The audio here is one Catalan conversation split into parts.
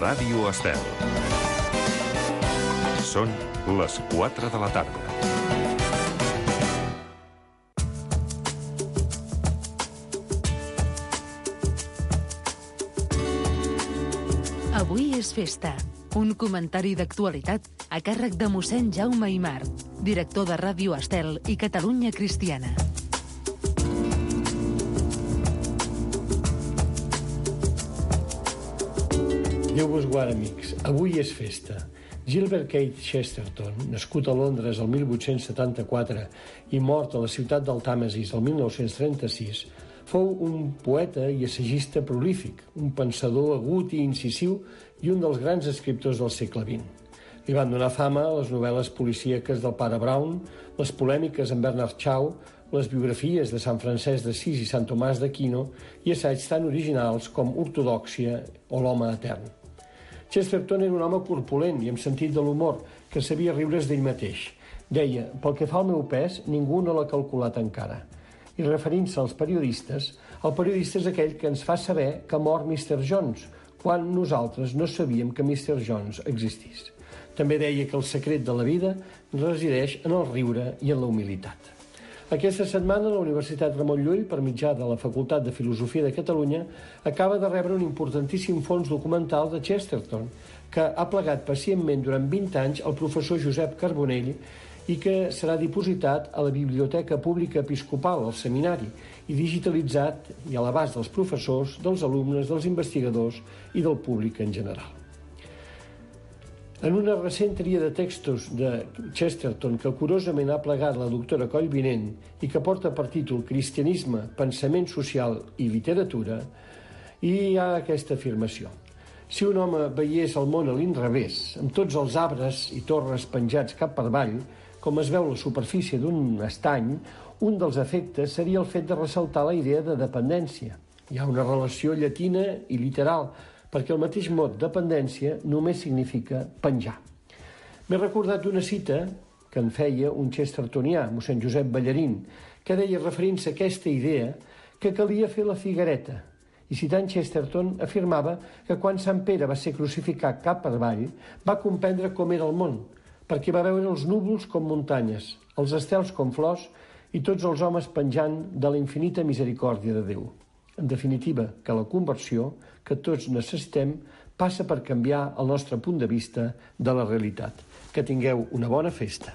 Ràdio Estel. Són les 4 de la tarda. Avui és festa. Un comentari d'actualitat a càrrec de mossèn Jaume Aimar, director de Ràdio Estel i Catalunya Cristiana. Déu vos guard, amics. Avui és festa. Gilbert Keith Chesterton, nascut a Londres el 1874 i mort a la ciutat del Tàmesis el 1936, fou un poeta i assagista prolífic, un pensador agut i incisiu i un dels grans escriptors del segle XX. Li van donar fama les novel·les policíaques del pare Brown, les polèmiques amb Bernard Shaw, les biografies de Sant Francesc d'Assís i Sant Tomàs d'Aquino i assaigs tan originals com Ortodòxia o L'home etern. Chesterton era un home corpulent i amb sentit de l'humor, que sabia riure's d'ell mateix. Deia, pel que fa al meu pes, ningú no l'ha calculat encara. I referint-se als periodistes, el periodista és aquell que ens fa saber que mor Mr. Jones, quan nosaltres no sabíem que Mr. Jones existís. També deia que el secret de la vida resideix en el riure i en la humilitat. Aquesta setmana la Universitat Ramon Llull, per mitjà de la Facultat de Filosofia de Catalunya, acaba de rebre un importantíssim fons documental de Chesterton, que ha plegat pacientment durant 20 anys el professor Josep Carbonell i que serà dipositat a la Biblioteca Pública Episcopal, al seminari, i digitalitzat i a l'abast dels professors, dels alumnes, dels investigadors i del públic en general. En una recent tria de textos de Chesterton que curosament ha plegat la doctora Collvinent i que porta per títol Cristianisme, pensament social i literatura, hi ha aquesta afirmació. Si un home veiés el món a l'inrevés, amb tots els arbres i torres penjats cap per avall, com es veu la superfície d'un estany, un dels efectes seria el fet de ressaltar la idea de dependència. Hi ha una relació llatina i literal, perquè el mateix mot dependència només significa penjar. M'he recordat d'una cita que en feia un chestertonià, mossèn Josep Ballarín, que deia, referint-se a aquesta idea, que calia fer la figuereta. I citant Chesterton, afirmava que quan Sant Pere va ser crucificat cap per avall, va comprendre com era el món, perquè va veure els núvols com muntanyes, els estels com flors i tots els homes penjant de la infinita misericòrdia de Déu. En definitiva, que la conversió que tots necessitem passa per canviar el nostre punt de vista de la realitat. Que tingueu una bona festa.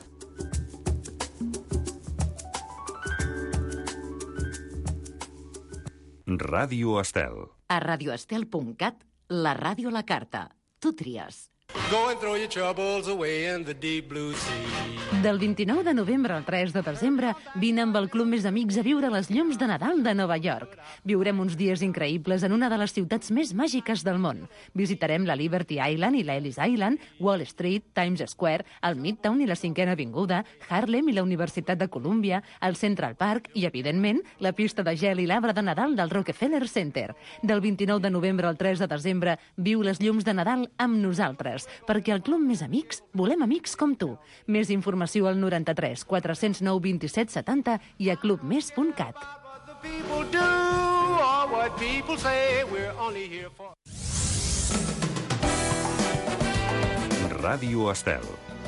Ràdio Estel. A radioestel.cat, la ràdio a la carta. Tu tries. Go and throw your troubles away in the deep blue sea. Del 29 de novembre al 3 de desembre, vine amb el Club Més Amics a viure les llums de Nadal de Nova York. Viurem uns dies increïbles en una de les ciutats més màgiques del món. Visitarem la Liberty Island i l'Ellis Island, Wall Street, Times Square, el Midtown i la 5ª Avinguda, Harlem i la Universitat de Colúmbia, el Central Park i, evidentment, la pista de gel i l'arbre de Nadal del Rockefeller Center. Del 29 de novembre al 3 de desembre, viu les llums de Nadal amb nosaltres, perquè al Club Més Amics volem amics com tu. Més informació al 93 409 27 70 i a clubmes.cat. Ràdio Estel.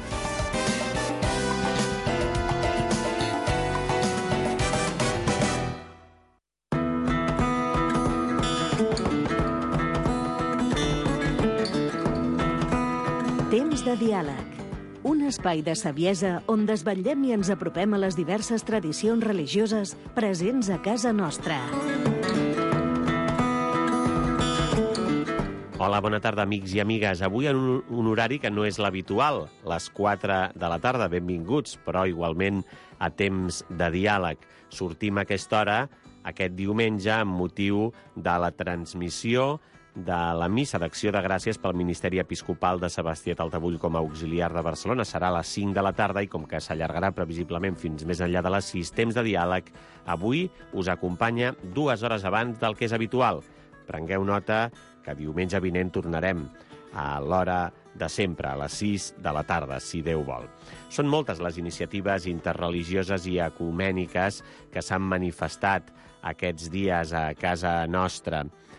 Temps de diàleg. Un espai de saviesa on desvetllem i ens apropem a les diverses tradicions religioses presents a casa nostra. Hola, bona tarda, amics i amigues. Avui en un horari que no és l'habitual, les 4 de la tarda, benvinguts, però igualment a temps de diàleg. Sortim a aquesta hora, aquest diumenge, amb motiu de la transmissió de la missa d'acció de gràcies pel Ministeri Episcopal de Sebastià Taltabull com a auxiliar de Barcelona. Serà a les 5 de la tarda i com que s'allargarà previsiblement fins més enllà de les 6, temps de diàleg, avui us acompanya 2 hores abans del que és habitual. Prengueu nota que diumenge vinent tornarem a l'hora de sempre, a les 6 de la tarda, si Déu vol. Són moltes les iniciatives interreligioses i ecumèniques que s'han manifestat aquests dies a casa nostra.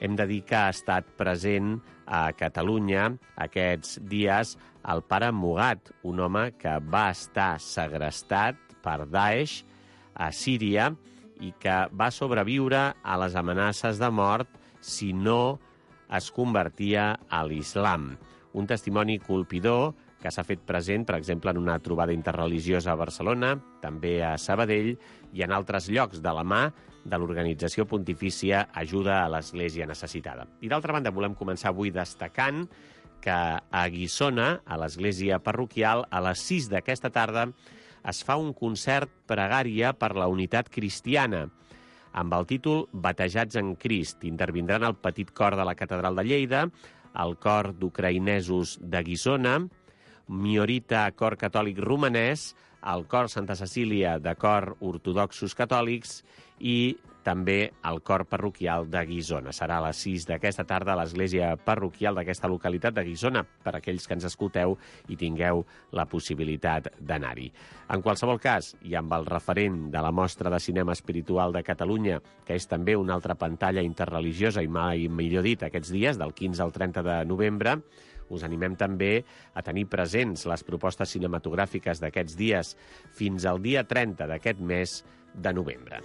Hem de dir que ha estat present a Catalunya aquests dies el pare Mugat, un home que va estar segrestat per Daesh a Síria i que va sobreviure a les amenaces de mort si no es convertia a l'islam. Un testimoni colpidor que s'ha fet present, per exemple, en una trobada interreligiosa a Barcelona, també a Sabadell i en altres llocs de la mà de l'organització pontifícia Ajuda a l'Església Necessitada. I d'altra banda, volem començar avui destacant que a Guissona, a l'església parroquial, a les 6 d'aquesta tarda, es fa un concert pregària per la unitat cristiana, amb el títol Batejats en Crist. Intervindran el petit cor de la Catedral de Lleida, el cor d'ucraïnesos de Guissona, Miorita Cor Catòlic Romanès, el cor Santa Cecília de cor ortodoxos catòlics i també el cor parroquial de Guissona. Serà a les 6 d'aquesta tarda a l'església parroquial d'aquesta localitat de Guissona, per aquells que ens escolteu i tingueu la possibilitat d'anar-hi. En qualsevol cas, i amb el referent de la Mostra de Cinema Espiritual de Catalunya, que és també una altra pantalla interreligiosa i mai millor dit aquests dies, del 15 al 30 de novembre, us animem també a tenir presents les propostes cinematogràfiques d'aquests dies fins al dia 30 d'aquest mes de novembre.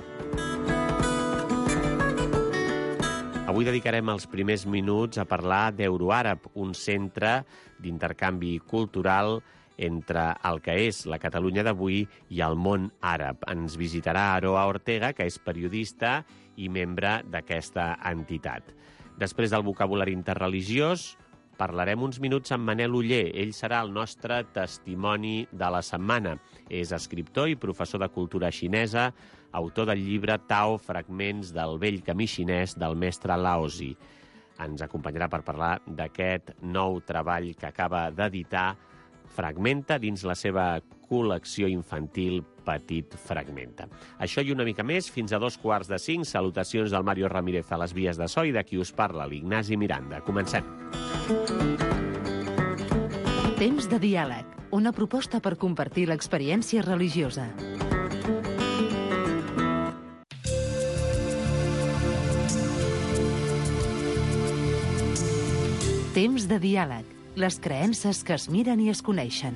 Avui dedicarem els primers minuts a parlar d'Euroàrab, un centre d'intercanvi cultural entre el que és la Catalunya d'avui i el món àrab. Ens visitarà Aroa Ortega, que és periodista i membre d'aquesta entitat. Després del vocabulari interreligiós, parlarem uns minuts amb Manel Oller. Ell serà el nostre testimoni de la setmana. És escriptor i professor de cultura xinesa, autor del llibre Tao, fragments del vell camí xinès del mestre Laozi. Ens acompanyarà per parlar d'aquest nou treball que acaba d'editar Fragmenta dins la seva col·lecció infantil Petit Fragmenta. Això i una mica més fins a 4:45. Salutacions del Mario Ramírez a les vies de so i de qui us parla, l'Ignasi Miranda. Comencem. Temps de diàleg, una proposta per compartir l'experiència religiosa. Temps de diàleg, les creences que es miren i es coneixen.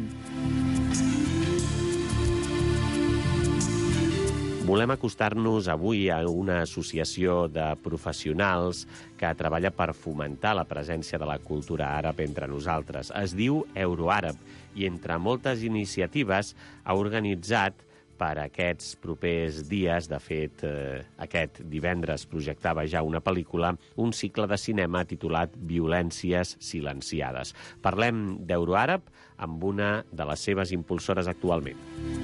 Volem acostar-nos avui a una associació de professionals que treballa per fomentar la presència de la cultura àrab entre nosaltres. Es diu Euroàrab i, entre moltes iniciatives, ha organitzat per aquests propers dies, de fet, aquest divendres projectava ja una pel·lícula, un cicle de cinema titulat Violències silenciades. Parlem d'Euroàrab amb una de les seves impulsores actualment.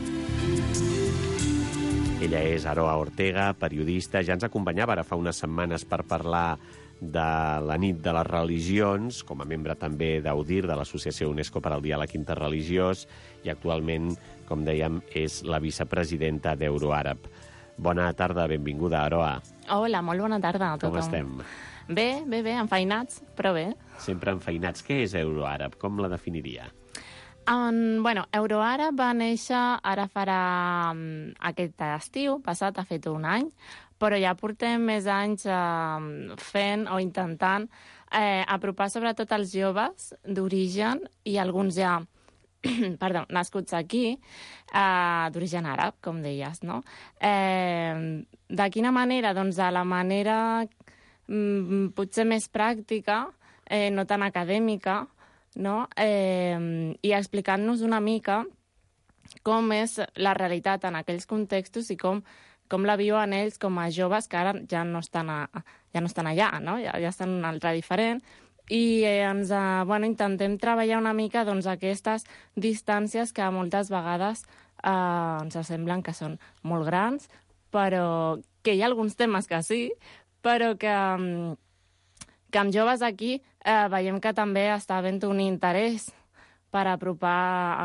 Ella és Aroa Ortega, periodista, ja ens acompanyava ara fa unes setmanes per parlar de la nit de les religions, com a membre també d'AUDIR, de l'Associació UNESCO per al Diàleg Interreligiós, i actualment, com dèiem, és la vicepresidenta d'Euroàrab. Bona tarda, benvinguda, Aroa. Hola, molt bona tarda a tothom. Com estem? Bé, enfeinats, però bé. Sempre enfeinats. Què és Euroàrab? Com la definiria? Euroàrab va néixer ara farà aquest estiu, passat, ha fet un any, però ja portem més anys fent o intentant apropar sobretot els joves d'origen i alguns ja nascuts aquí, d'origen àrab, com deies, no? De quina manera? Doncs de la manera potser més pràctica, no tan acadèmica, no? I explicant-nos una mica com és la realitat en aquells contextos i com la viuen ells com a joves que ara ja no estan allà, no? Ja estan en un altre diferent. I intentem treballar una mica aquestes distàncies que moltes vegades ens semblen que són molt grans, però que hi ha alguns temes que sí, però que amb joves aquí veiem que també està havent un interès per apropar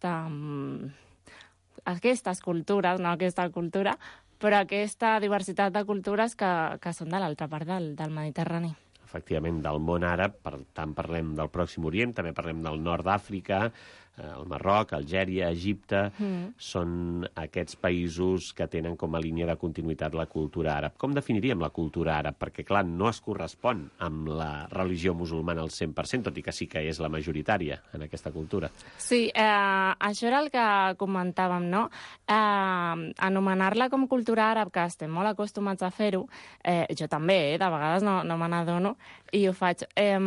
aquestes cultures, no aquesta cultura, però aquesta diversitat de cultures que són de l'altra part del Mediterrani. Efectivament, del món àrab, per tant parlem del Pròxim Orient, també parlem del nord d'Àfrica, El Marroc, Algèria, Egipte, són aquests països que tenen com a línia de continuïtat la cultura àrab. Com definiríem la cultura àrab? Perquè, clar, no es correspon amb la religió musulmana al 100%, tot i que sí que és la majoritària en aquesta cultura. Sí, això era el que comentàvem, no? Anomenar-la com cultura àrab, que estem molt acostumats a fer-ho, jo també, de vegades no me n'adono, i ho faig.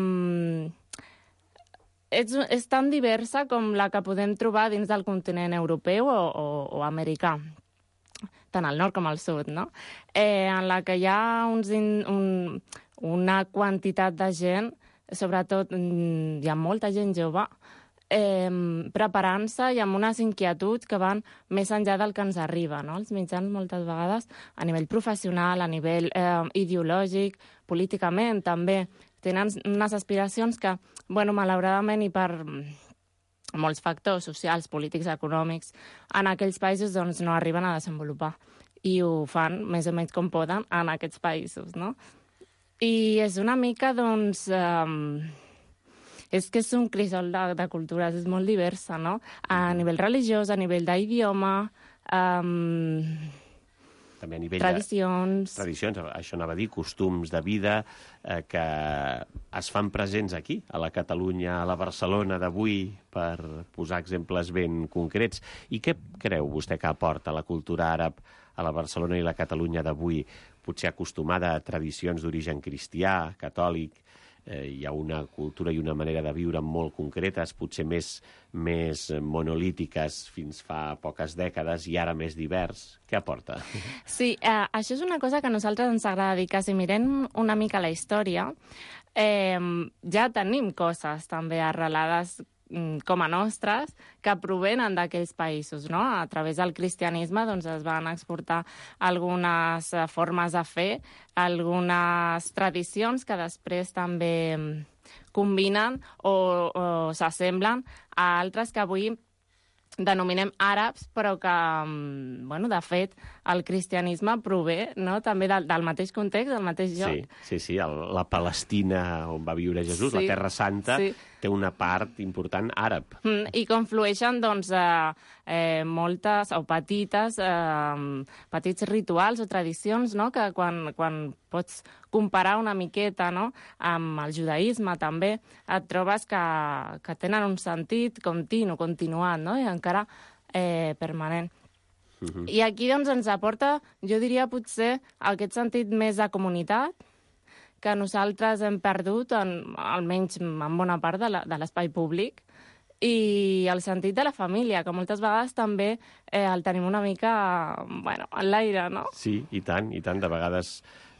És tan diversa com la que podem trobar dins del continent europeu o americà, tant al nord com al sud, no? En la que hi ha una quantitat de gent, sobretot hi ha molta gent jove, preparant-se i amb unes inquietuds que van més enllà del que ens arriba, no? Els mitjans moltes vegades a nivell professional, a nivell ideològic, políticament també, tenen unes aspiracions que, malauradament i per molts factors socials, polítics, econòmics, en aquells països doncs, no arriben a desenvolupar. I ho fan més o menys com poden en aquests països, no? I és una mica, doncs... és que és un crisol de cultures, és molt diversa, no? A nivell religiós, a nivell d'idioma... també a nivell tradicions, això anava a dir, costums de vida que es fan presents aquí, a la Catalunya, a la Barcelona d'avui, per posar exemples ben concrets. I què creu vostè que aporta la cultura àrab a la Barcelona i la Catalunya d'avui? Potser acostumada a tradicions d'origen cristià, catòlic, hi ha una cultura i una manera de viure molt concretes, potser més monolítiques fins fa poques dècades i ara més divers. Què aporta? Sí, això és una cosa que a nosaltres ens agrada dir, que si mirem una mica la història, ja tenim coses també arrelades com a nostres, que provenen d'aquells països, no? A través del cristianisme doncs, es van exportar algunes formes de fer, algunes tradicions que després també combinen o s'assemblen a altres que avui denominem àrabs, però que, de fet, el cristianisme prové, no?, també del mateix context, del mateix lloc. Sí, la Palestina on va viure Jesús, la Terra Santa, té una part important àrab. I conflueixen, doncs, moltes o petits rituals o tradicions, no?, que quan pots comparar una miqueta, no?, amb el judaïsme també, et trobes que tenen un sentit continu, continuat, no?, i encara permanent. I aquí doncs, ens aporta, jo diria, potser aquest sentit més de comunitat, que nosaltres hem perdut, almenys en bona part de l'espai públic, i el sentit de la família, que moltes vegades també el tenim una mica, en l'aire, no? Sí, i tant. De vegades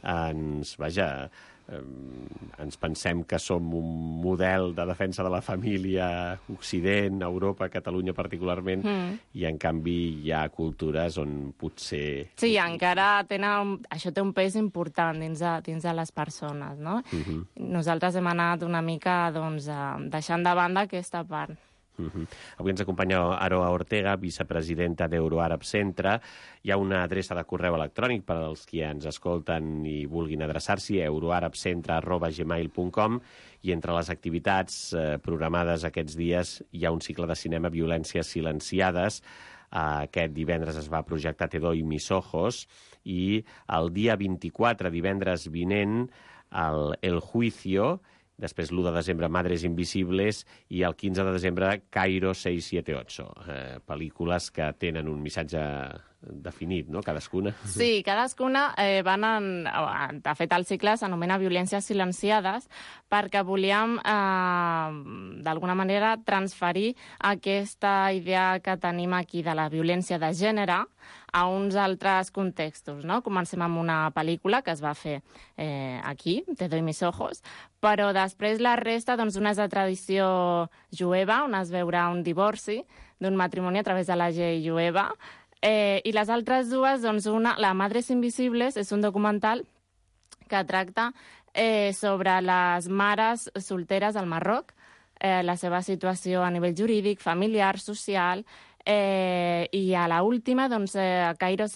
ens pensem que som un model de defensa de la família Occident, Europa, Catalunya particularment, i en canvi hi ha cultures on potser... Sí, encara això té un pes important dins de les persones, no? Nosaltres hem anat una mica deixant de banda aquesta part. Avui ens acompanya Aroa Ortega, vicepresidenta d'Euroàrab Centre. Hi ha una adreça de correu electrònic per als qui ens escolten i vulguin adreçar-s'hi, euroarabcentre@gmail.com, i entre les activitats programades aquests dies hi ha un cicle de cinema Violències silenciades. Aquest divendres es va projectar Te doy mis ojos, i el dia 24, divendres vinent, El juicio, després l'1 de desembre Madres Invisibles, i el 15 de desembre Cairo 678. Pel·lícules que tenen un missatge definit, no?, cadascuna. Sí, cadascuna de fet, el cicle s'anomena Violències silenciades, perquè volíem, d'alguna manera, transferir aquesta idea que tenim aquí de la violència de gènere a uns altres contextos, no? Comencem amb una pel·lícula que es va fer aquí, Te doy mis ojos, però després la resta, doncs, una és de tradició jueva, on es veurà un divorci d'un matrimoni a través de la llei jueva, i les altres dues, doncs, la Madres Invisibles, és un documental que tracta sobre les mares solteres al Marroc, la seva situació a nivell jurídic, familiar, social, i a l'última, doncs, Cairo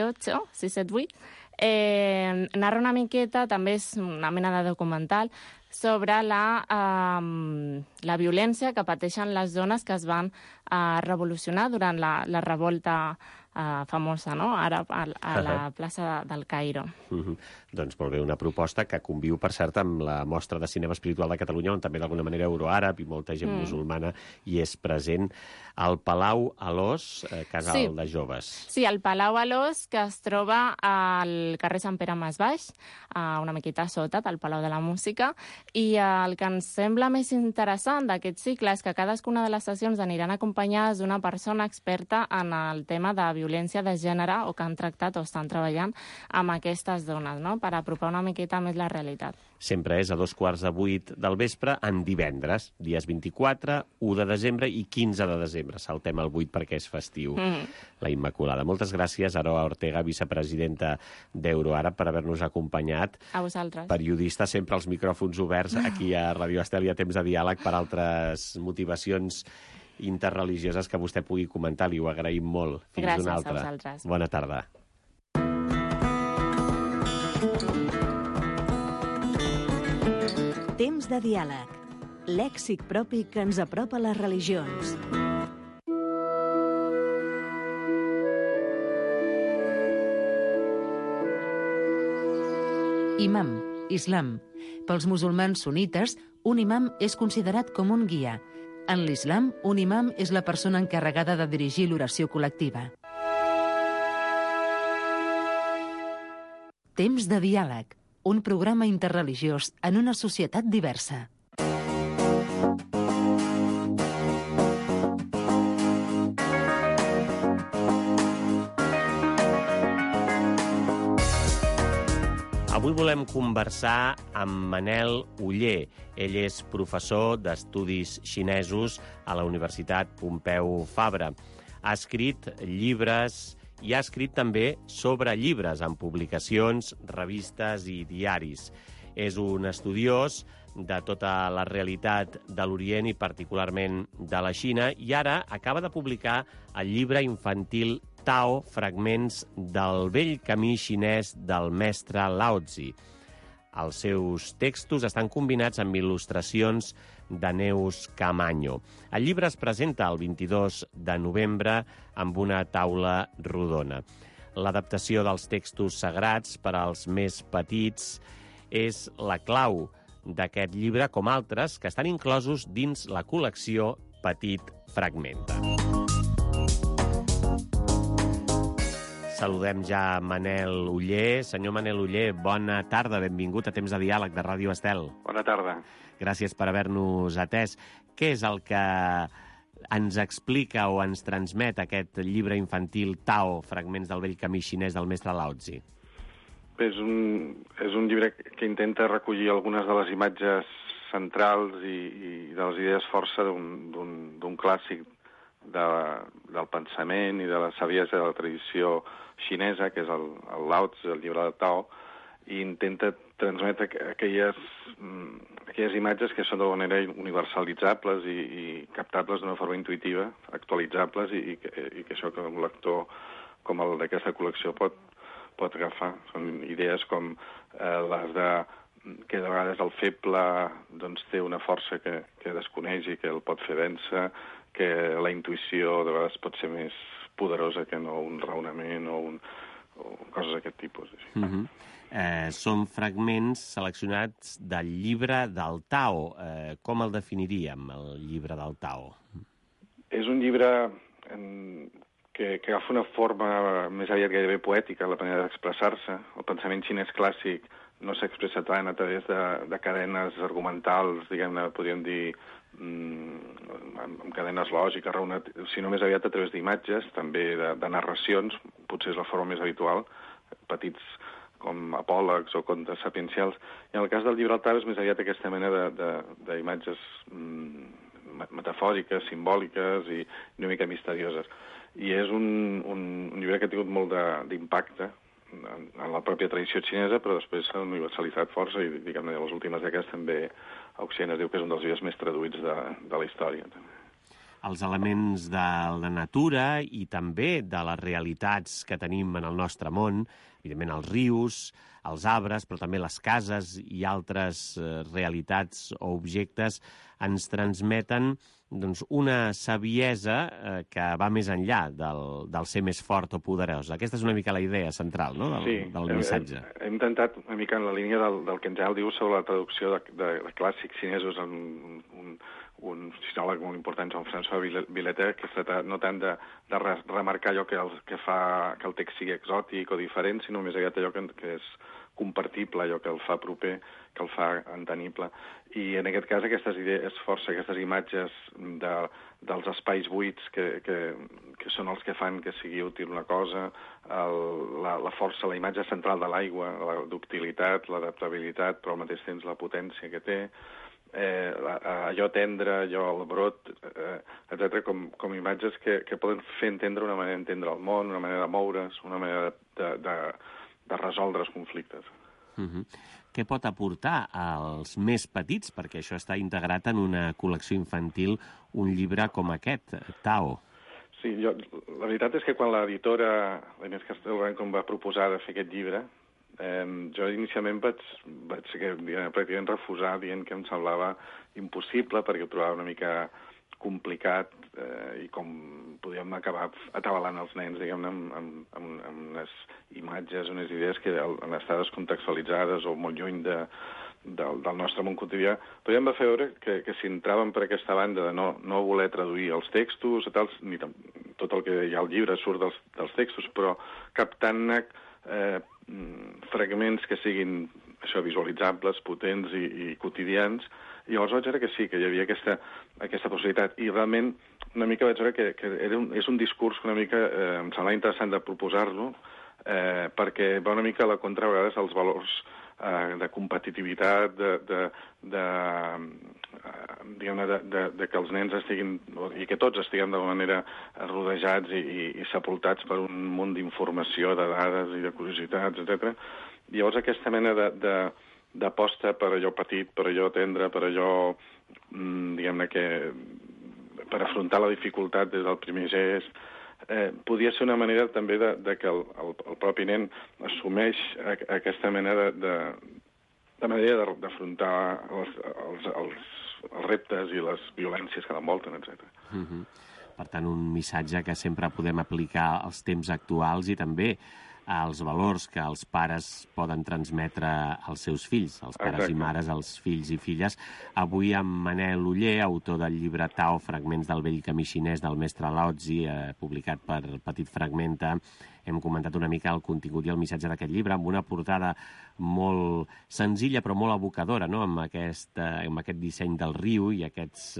678, narra una miqueta, també és una mena de documental, sobre la violència que pateixen les dones que es van revolucionar durant la revolta famosa, no? Ara a la plaça del Cairo. Doncs molt bé, una proposta que conviu, per cert, amb la Mostra de Cinema Espiritual de Catalunya, on també d'alguna manera euroàrab i molta gent musulmana hi és present. Al Palau Alòs, casal de joves. Sí, el Palau Alòs, que es troba al carrer Sant Pere Mas Baix, una miqueta sota del Palau de la Música, i el que ens sembla més interessant d'aquest cicle és que cadascuna de les sessions aniran acompanyades d'una persona experta en el tema de violència de gènere o que han tractat o estan treballant amb aquestes dones, no? Per apropar una miqueta més la realitat. Sempre és a 7:45 del vespre en divendres, dies 24, 1 de desembre i 15 de desembre. Saltem el 8 perquè és festiu, la Immaculada. Moltes gràcies, Aroa Ortega, vicepresidenta d'Euroàrab, per haver-nos acompanyat. A vosaltres. Periodista, sempre els micròfons oberts aquí a Radio Estel i a Temps de Diàleg per altres motivacions interreligioses que vostè pugui comentar. Li ho agraïm molt. Fins una altra. Gràcies a vosaltres. Bona tarda. Temps de diàleg. Lèxic propi que ens apropa a les religions. Imam, islam. Pels musulmans sunites, un imam és considerat com un guia. En l'islam, un imam és la persona encarregada de dirigir l'oració col·lectiva. Temps de diàleg. Un programa interreligiós en una societat diversa. Avui volem conversar amb Manel Oller. Ell és professor d'estudis xinesos a la Universitat Pompeu Fabra. Ha escrit llibres i ha escrit també sobre llibres en publicacions, revistes i diaris. És un estudiós de tota la realitat de l'Orient i particularment de la Xina i ara acaba de publicar el llibre infantil Tao, fragments del vell camí xinès del mestre Lao Tzu. Els seus textos estan combinats amb il·lustracions de Neus Camaño. El llibre es presenta el 22 de novembre amb una taula rodona. L'adaptació dels textos sagrats per als més petits és la clau d'aquest llibre, com altres que estan inclosos dins la col·lecció Petit Fragmenta. Saludem ja Manel Oller. Senyor Manel Oller, bona tarda, benvingut a Temps de Diàleg de Ràdio Estel. Bona tarda. Gràcies per haver-nos atès. Què és el que ens explica o ens transmet aquest llibre infantil Tao, fragments del vell camí xinès del mestre Lao Tzu? És un llibre que intenta recollir algunes de les imatges centrals i de les idees força d'un clàssic del pensament i de la saviesa de la tradició xinesa, que és el Lao Tzu, el llibre de Tao, i intenta transmetre aquelles imatges que són d'alguna manera universalitzables i captables d'una forma intuïtiva, actualitzables, i que això que un lector com el d'aquesta col·lecció pot agafar. Són idees com les de que de vegades el feble doncs, té una força que desconeix i que el pot fer vèncer, que la intuïció de vegades pot ser més poderosa que no un raonament o coses d'aquest tipus. Són fragments seleccionats del llibre del Tao. Com el definiríem, el llibre del Tao? És un llibre que agafa una forma més aviat gairebé poètica, la manera d'expressar-se. El pensament xinès clàssic no s'expressa tant a través de cadenes argumentals, diguem-ne, podríem dir, amb cadenes lògiques, sinó més aviat a través d'imatges, també de narracions, potser és la forma més habitual, petits com apòlegs o contes sapiencials. I en el cas del llibre del Tao és més aviat aquesta mena d'imatges metafòriques, simbòliques i una mica misterioses. I és un llibre que ha tingut molt d'impacte en la pròpia tradició xinesa, però després s'ha universalitzat força i, diguem-ne, a les últimes dècades també a Occident es diu que és un dels llibres més traduïts de la història. els elements de la natura i també de les realitats que tenim en el nostre món, evidentment els rius, els arbres, però també les cases i altres realitats o objectes ens transmeten doncs, una saviesa que va més enllà del ser més fort o poderós. Aquesta és una mica la idea central, no?, del missatge. Hem intentat una mica en la línia del que en Jael diu sobre la traducció de clàssics xinesos en un sinòleg molt important, Jean-François Villeter, que es tracta no tant de remarcar allò que fa que el text sigui exòtic o diferent, sinó més aviat allò que és compartible, allò que el fa proper, que el fa entenible. I en aquest cas aquestes idees força, aquestes imatges dels espais buits que són els que fan que sigui útil una cosa, la força, la imatge central de l'aigua, la ductilitat, l'adaptabilitat, però al mateix temps la potència que té, allò tendre, allò el brot, etc., com imatges que poden fer entendre una manera d'entendre el món, una manera de moure's, una manera de resoldre els conflictes. Què pot aportar als més petits? Perquè això està integrat en una col·lecció infantil, un llibre com aquest, Tao. Sí, la veritat és que quan l'editora, la Inés Castelblanco, em va proposar de fer aquest llibre, jo inicialment vaig pràcticament refusar, dient que em semblava impossible, perquè ho trobava una mica complicat i com podíem acabar atabalant els nens, diguem-ne, amb unes imatges, unes idees que han estat descontextualitzades o molt lluny del nostre món quotidià. Però ja em va fer veure que si entràvem per aquesta banda de no voler traduir els textos, ni tot el que hi ha al llibre surt dels textos, però captant-ne fragments que siguin visualitzables, potents i quotidians, i llavors vaig veure que sí, que hi havia aquesta possibilitat. I realment una mica vaig veure que és un discurs que una mica em semblava interessant de proposar-lo, perquè va una mica a la contra a vegades els valors de competitivitat, de que els nens estiguin, i que tots estiguem d'alguna manera rodejats i sepultats per un munt d'informació, de dades i de curiositats, etc. Llavors aquesta mena d'aposta per allò petit, per allò tendre, per allò, diguem-ne que per afrontar la dificultat des del primer gest, podia ser una manera també de que el propi nen assumeix aquesta mena de manera d'afrontar els reptes i les violències que l'envolten, etc. Per tant, un missatge que sempre podem aplicar als temps actuals i també als valors que els pares poden transmetre als seus fills, als pares i mares, als fills i filles. Avui amb Manel Oller, autor del llibre Tao, Fragments del vell camí xinès del mestre Laozi, publicat per Petit Fragmenta, hem comentat una mica el contingut i el missatge d'aquest llibre, amb una portada molt senzilla però molt evocadora, no?, amb aquest disseny del riu i aquests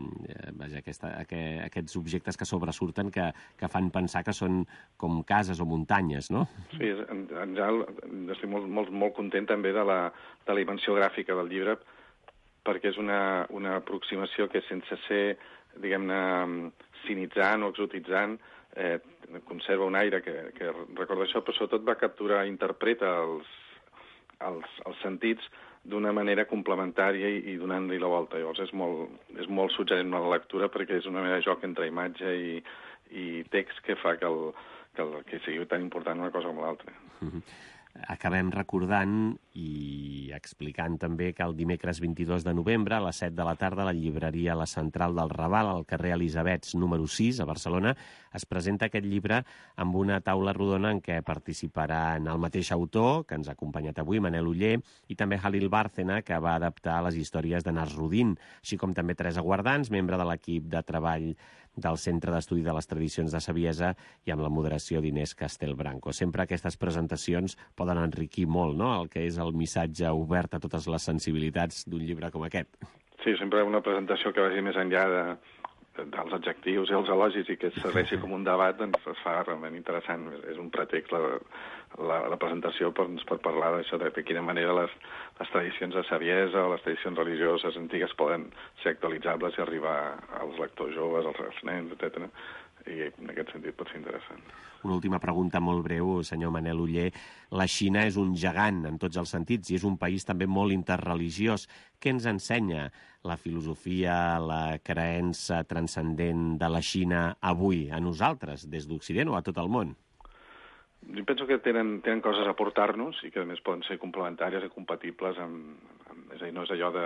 objectes que sobresurten que fan pensar que són com cases o muntanyes, no? Sí, en general estic molt content també de la dimensió gràfica del llibre, perquè és una aproximació que sense ser, diguem-ne, cinitzant o exotitzant, conserva un aire que recorda això, però sobretot va capturar, interpreta els sentits d'una manera complementària i donant-li la volta. Llavors és molt suggerent la lectura perquè és una mena de joc entre imatge i text que fa que sigui tan important una cosa com l'altra. Acabem recordant i explicant també que el dimecres 22 de novembre a les 7 de la tarda a la llibreria La Central del Raval, al carrer Elisabets número 6, a Barcelona, es presenta aquest llibre amb una taula rodona en què participaran el mateix autor, que ens ha acompanyat avui, Manel Oller, i també Halil Bárcena, que va adaptar les històries de Nasruddin, així com també Teresa Guardans, membre de l'equip de treball del Centre d'Estudi de les Tradicions de Saviesa i amb la moderació d'Inés Castelblanco. Sempre aquestes presentacions poden enriquir molt, no?, el que és el missatge obert a totes les sensibilitats d'un llibre com aquest. Sí, sempre una presentació que vagi més enllà dels adjectius i els elogis i que serveixi com un debat, doncs es fa realment interessant. És un pretext la presentació per parlar d'això, de quina manera les tradicions de saviesa o les tradicions religioses antigues poden ser actualitzables i arribar als lectors joves, als nens, etc. i en aquest sentit pot ser interessant. Una última pregunta molt breu, senyor Manel Oller. La Xina és un gegant en tots els sentits i és un país també molt interreligiós. Què ens ensenya la filosofia, la creença transcendent de la Xina avui a nosaltres, des d'Occident o a tot el món? Jo penso que tenen coses a aportar-nos i que a més poden ser complementàries i compatibles és a dir, no és allò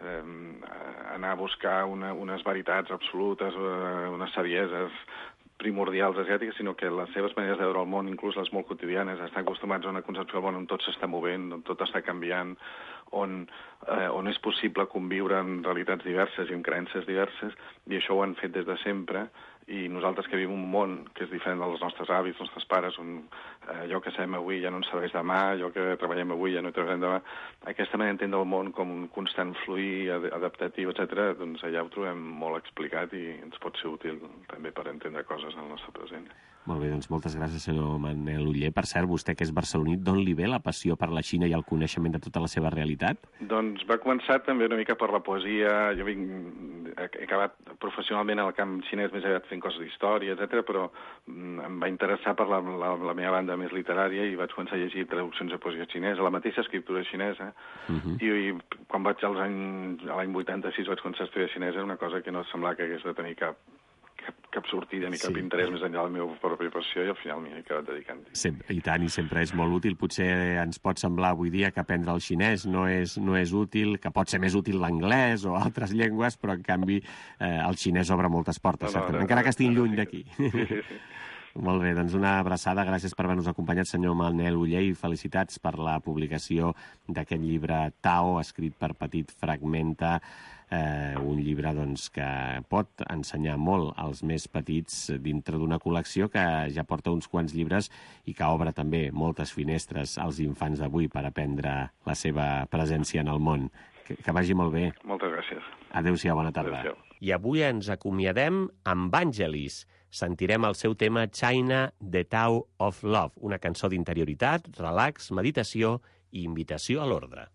d'anar a buscar unes veritats absolutes, unes sabieses primordials asiàtiques, sinó que les seves maneres de veure el món, inclús les molt quotidianes, estan acostumats a una concepció del món on tot s'està movent, on tot està canviant, on és possible conviure en realitats diverses i en creences diverses, i això ho han fet des de sempre, i nosaltres que vivim un món que és diferent dels nostres avis, dels nostres pares, on allò que sabem avui ja no ens serveix demà, allò que treballem avui ja no ho treballarem demà, aquesta manera d'entendre el món com un constant fluir, adaptatiu, etc., doncs allà ho trobem molt explicat i ens pot ser útil també per entendre coses en el nostre present. Molt bé, doncs moltes gràcies, senyor Manel Oller. Per cert, vostè que és barceloní, d'on li ve la passió per la Xina i el coneixement de tota la seva realitat? Doncs va començar també una mica per la poesia. Jo he acabat professionalment en el camp xinès més aviat fent coses d'història, etc., però em va interessar per la meva banda més literària i vaig començar a llegir traduccions de poesia xinesa, la mateixa escriptura xinesa, i quan vaig l'any 86 vaig començar a estudiar xinès, era una cosa que no semblava que hagués de tenir cap sortida ni cap interès més enllà de la meva pròpia passió i al final m'hi he acabat dedicant. I tant, i sempre és molt útil. Potser ens pot semblar avui dia que aprendre el xinès no és útil, que pot ser més útil l'anglès o altres llengües, però en canvi el xinès obre moltes portes, certament, encara que estigui lluny d'aquí. Sí. Molt bé, doncs una abraçada. Gràcies per haver-nos acompanyat, senyor Manel Oller, i felicitats per la publicació d'aquest llibre Tao, escrit per Petit Fragmenta, un llibre doncs, que pot ensenyar molt als més petits dintre d'una col·lecció que ja porta uns quants llibres i que obre també moltes finestres als infants d'avui per aprendre la seva presència en el món. Que vagi molt bé. Moltes gràcies. Adéu-siau, bona tarda. Adéu-siau. I avui ens acomiadem amb Vangelis. Sentirem el seu tema China, The Tao of Love, una cançó d'interioritat, relax, meditació i invitació a l'ordre.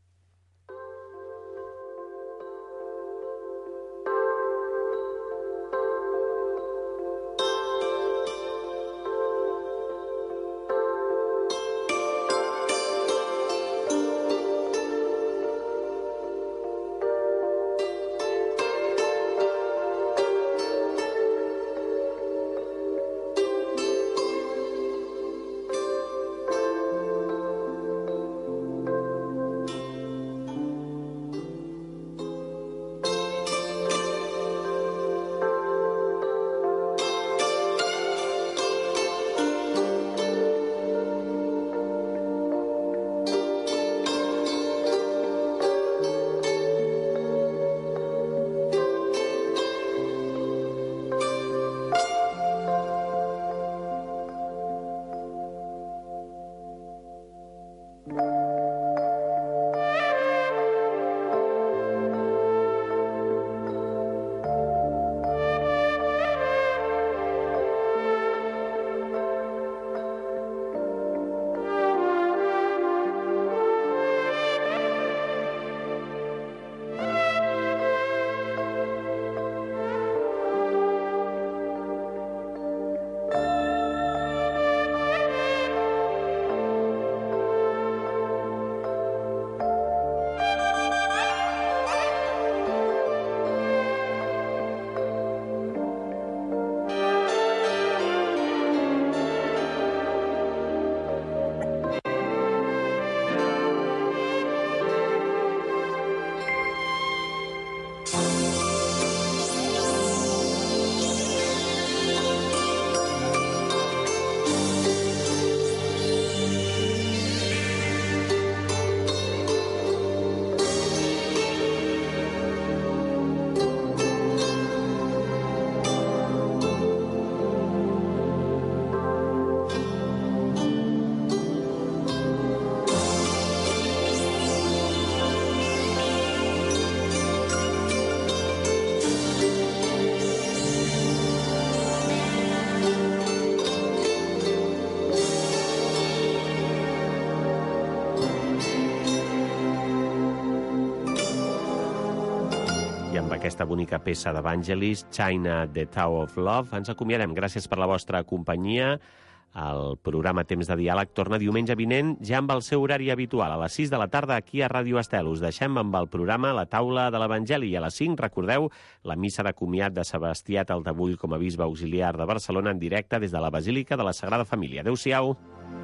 amb aquesta bonica peça d'Evangelis, China, The Tower of Love. Ens acomiadem. Gràcies per la vostra companyia. El programa Temps de Diàleg torna diumenge vinent, ja amb el seu horari habitual, a les 6 de la tarda, aquí a Ràdio Estel. Us deixem amb el programa La Taula de l'Evangeli. I a les 5, recordeu, la missa de comiat de Sebastià Taltabull com a bisbe auxiliar de Barcelona en directe des de la Basílica de la Sagrada Família. Adéu-siau.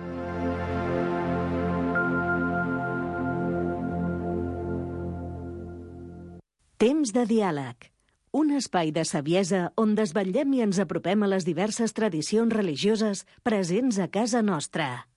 Temps de diàleg. Un espai de saviesa on desvetllem i ens apropem a les diverses tradicions religioses presents a casa nostra.